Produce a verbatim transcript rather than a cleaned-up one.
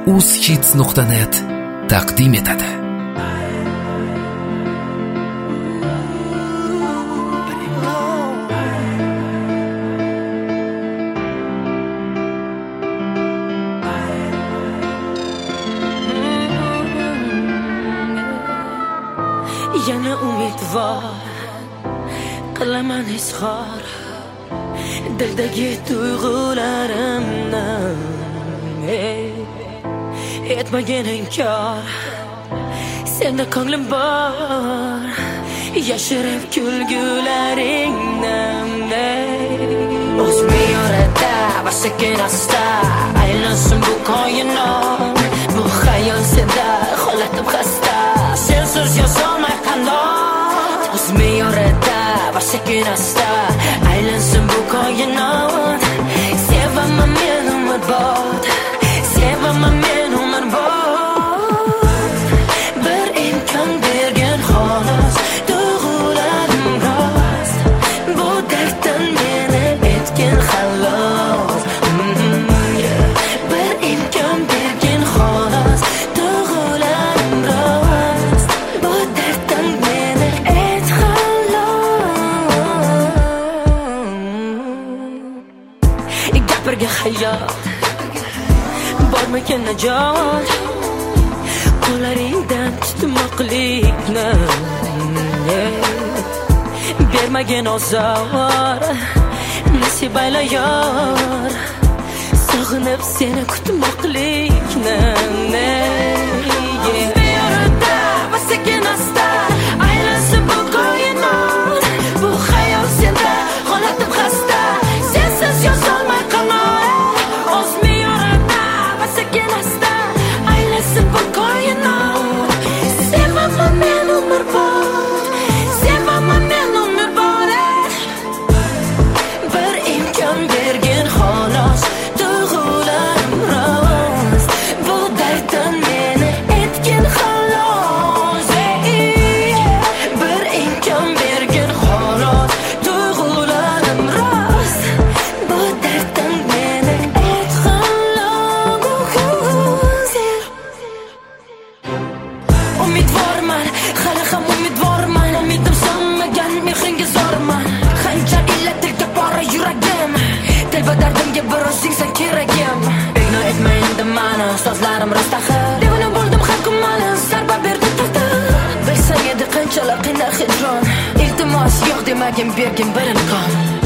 uzhits nuqta net taqdim etadi. Yana umidvor qilaman izhor dildagi tuyg'ularimni, etmagin inkor, senda ko'nglim bor, yashirib kulgularingni. O'z me'yorida va sekin asta aylansin bu koinot, bu xayol senda holatim xasta, sensiz yozolmay qanot. O'z me'yorida va sekin asta aylansin bu koinot, sevaman men umrbod, sevaman men umrbod. Bir imkon bergin xolos, tuyg'ularim rost, bu darddan meni etgin xalos. Bir imkon bergin xolos, tuyg'ularim rost, bu darddan meni et xalos. Gapirgin hayot, bormikin najot, qo'llaringdan tutmoqlikni, bermagin ozor, nasib ayla yor, sog'inib seni kutmoqlikni. Me'yorida va sekin asta aylansin bu koinot, bu xayol senda holatim xasta, sensiz yozolmay qanot. O'z me'yorida va sekin asta aylansin bu koinot, sevaman men umrbod, sevaman men umrbod. Bir imkon bergin xolos, tuyg'ularim rost, bu darddan meni etgin xalos. Bir imkon bergin xolos, tuyg'ularim rost, bu darddan meni et xalos. Umidvorman, hali ham umidvorman, umidim so'nmagan mehringga zorman. Qancha illa dilga bora yuragim, dil va dardimga bir o'zingsan keragim. Igno etma endi mani, so'zlarim rost axir, devona bo'ldim har kun mani, zarba berdi taqdir. Bilsang edi qanchalar qiynar hijron, iltimos yo'q demagin, bergin bir imkon.